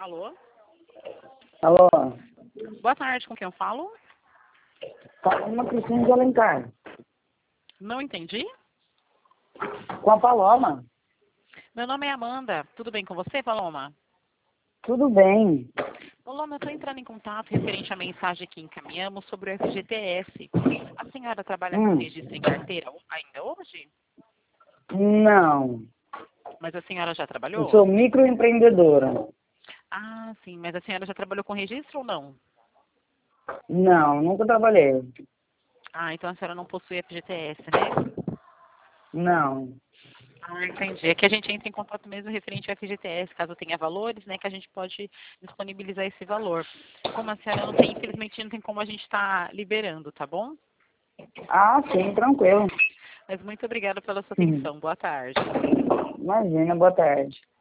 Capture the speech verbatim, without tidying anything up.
Alô? Alô? Boa tarde, com quem eu falo? Fala uma Cristina de Alencar. Não entendi. Com a Paloma. Meu nome é Amanda. Tudo bem com você, Paloma? Tudo bem. Paloma, eu estou entrando em contato referente à mensagem que encaminhamos sobre o F G T S. A senhora trabalha com Hum. registro em carteira ainda hoje? Não. Mas a senhora já Eu trabalhou? sou microempreendedora. Ah, sim. Mas a senhora já trabalhou com registro ou não? Não, nunca trabalhei. Ah, então a senhora não possui F G T S, né? Não. Ah, entendi. É que a gente entra em contato mesmo referente ao F G T S, caso tenha valores, né, que a gente pode disponibilizar esse valor. Como a senhora não tem, infelizmente não tem como a gente estar liberando, tá bom? Ah, sim, tranquilo. Mas muito obrigada pela sua Hum. atenção. Boa tarde. Imagina, boa tarde.